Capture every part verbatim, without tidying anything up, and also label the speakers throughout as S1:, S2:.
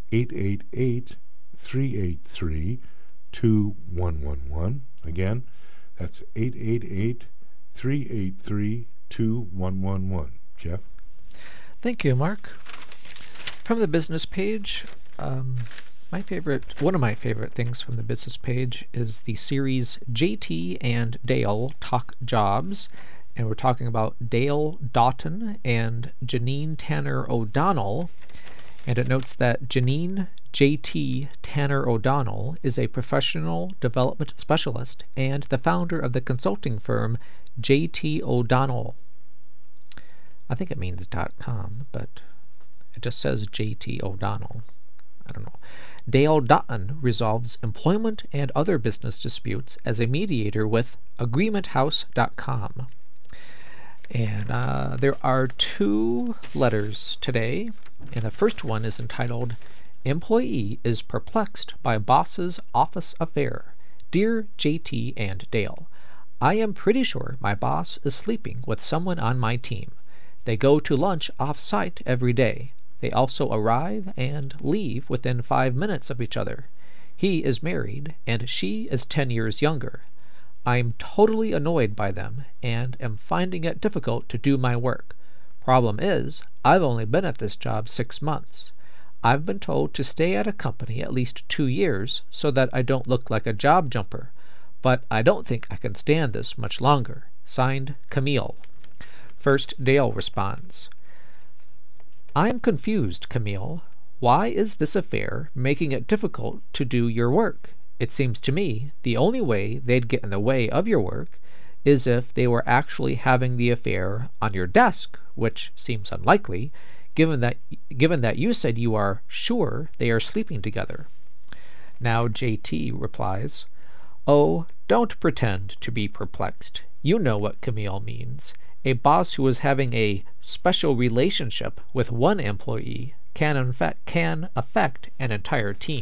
S1: eight eight eight, three eight three, two one one one. Again, that's eight eight eight, three eight three, two one one one. Jeff?
S2: Thank you, Mark. From the business page, um, my favorite, one of my favorite things from the business page is the series J T and Dale Talk Jobs. And we're talking about Dale Doughton and Janine Tanner O'Donnell. And it notes that Janine J T Tanner O'Donnell is a professional development specialist and the founder of the consulting firm J T O'Donnell. I think it means .com, but it just says J T O'Donnell. I don't know. Dale Doughton resolves employment and other business disputes as a mediator with agreement house dot com. And uh, there are two letters today, and the first one is entitled, Employee is Perplexed by Boss's Office Affair. Dear J T and Dale, I am pretty sure my boss is sleeping with someone on my team. They go to lunch off-site every day. They also arrive and leave within five minutes of each other. He is married, and she is ten years younger. I'm totally annoyed by them, and am finding it difficult to do my work. Problem is, I've only been at this job six months. I've been told to stay at a company at least two years so that I don't look like a job jumper, but I don't think I can stand this much longer. Signed, Camille. First, Dale responds, I'm confused, Camille. Why is this affair making it difficult to do your work? It seems to me the only way they'd get in the way of your work is if they were actually having the affair on your desk, which seems unlikely, given that given that you said you are sure they are sleeping together. Now J T replies, Oh, don't pretend to be perplexed. You know what Camille means. A boss who is having a special relationship with one employee can, in fact, can affect an entire team.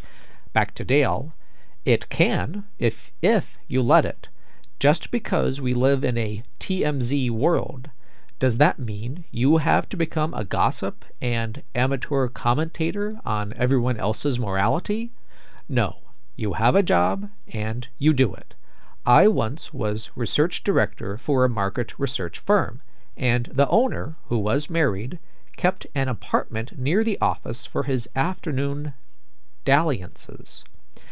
S2: Back to Dale. It can, if if you let it. Just because we live in a T M Z world, does that mean you have to become a gossip and amateur commentator on everyone else's morality? No, you have a job and you do it. I once was research director for a market research firm, and the owner, who was married, kept an apartment near the office for his afternoon dalliances.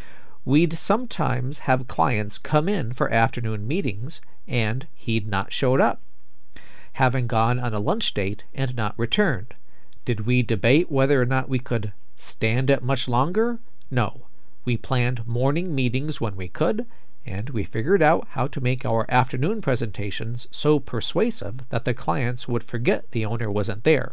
S2: We'd sometimes have clients come in for afternoon meetings, and he'd not showed up, having gone on a lunch date and not returned. Did we debate whether or not we could stand it much longer? No. We planned morning meetings when we could, and we figured out how to make our afternoon presentations so persuasive that the clients would forget the owner wasn't there.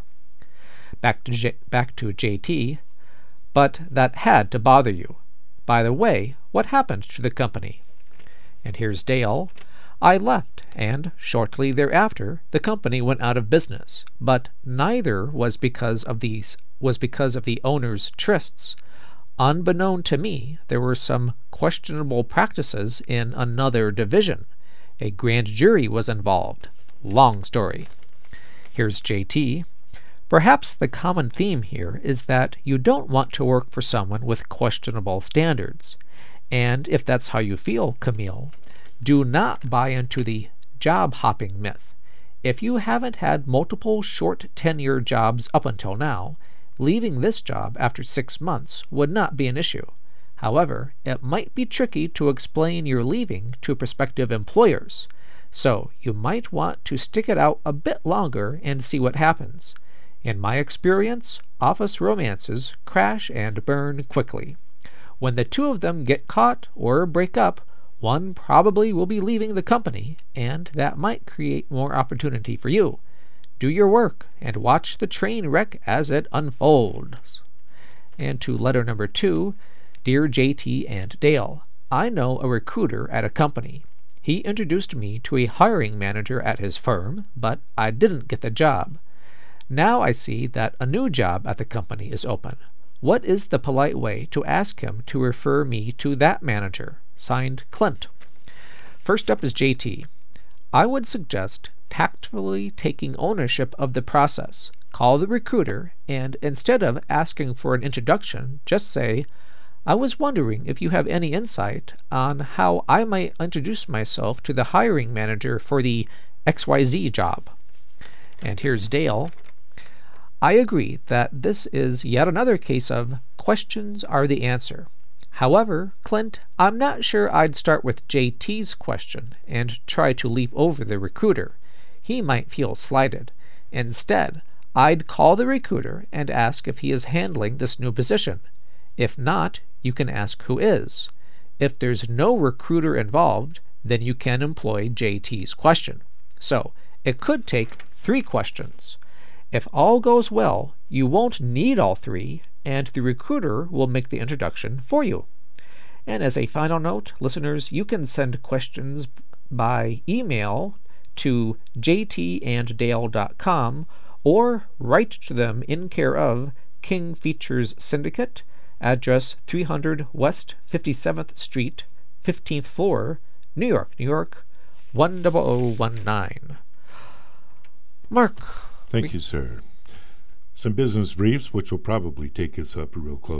S2: Back to J- back to J T. But that had to bother you. By the way, what happened to the company? And here's Dale. I left, and shortly thereafter the company went out of business, but neither was because of these was because of the owner's trysts. Unbeknown to me, there were some questionable practices in another division. A grand jury was involved. Long story. Here's J T. Perhaps the common theme here is that you don't want to work for someone with questionable standards. And if that's how you feel, Camille, do not buy into the job-hopping myth. If you haven't had multiple short tenure jobs up until now, leaving this job after six months would not be an issue. However, it might be tricky to explain your leaving to prospective employers, so you might want to stick it out a bit longer and see what happens. In my experience, office romances crash and burn quickly. When the two of them get caught or break up, one probably will be leaving the company, and that might create more opportunity for you. Do your work and watch the train wreck as it unfolds. And to letter number two, Dear J T and Dale, I know a recruiter at a company. He introduced me to a hiring manager at his firm, but I didn't get the job. Now I see that a new job at the company is open. What is the polite way to ask him to refer me to that manager? Signed, Clint. First up is J T. I would suggest tactfully taking ownership of the process. call the recruiter, and instead of asking for an introduction, just say, I was wondering if you have any insight on how I might introduce myself to the hiring manager for the X Y Z job. And here's Dale. I agree that this is yet another case of questions are the answer. However, Clint, I'm not sure I'd start with J T's question and try to leap over the recruiter. He might feel slighted. Instead, I'd call the recruiter and ask if he is handling this new position. If not, you can ask who is. If there's no recruiter involved, then you can employ J T's question. So, it could take three questions. If all goes well, you won't need all three, and the recruiter will make the introduction for you. And as a final note, listeners, you can send questions by email to j t and dale dot com or write to them in care of King Features Syndicate, address three hundred West fifty-seventh Street, fifteenth floor, New York, New York, one zero zero one nine. Mark.
S1: Thank you, sir. Some business briefs, which will probably take us up real close.